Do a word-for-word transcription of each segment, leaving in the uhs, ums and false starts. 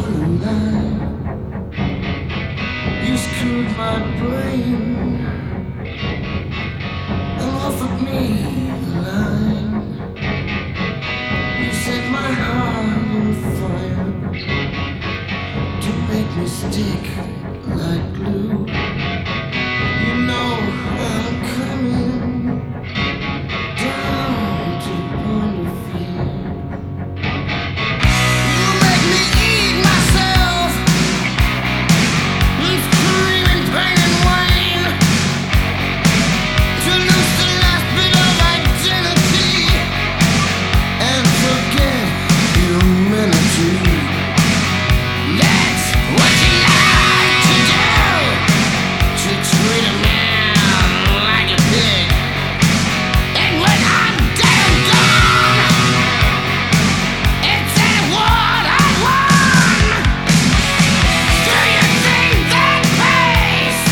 lie. You screwed my brain and offered me a line. You set my heart on fire to make me stick like glue. You know I'm coming down to the point of fear. You make me eat myself, screaming pain and whine, to lose the last bit of identity and forget humanity. That's what you like to do, to treat a man like a pig. And when I'm dead and gone, it's ain't what I want. Do you think that pays?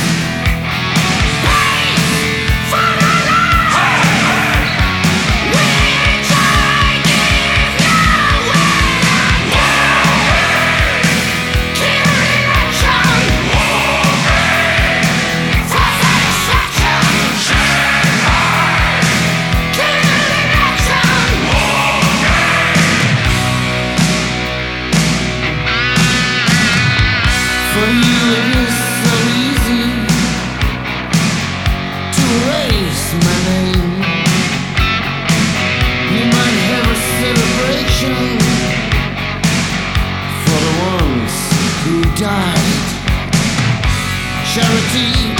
Pays for the life which I give you when I'm dead? Kill erection for satisfaction. Kill erection. For you it is so easy to erase my name. You might have a celebration for the ones who died. Charity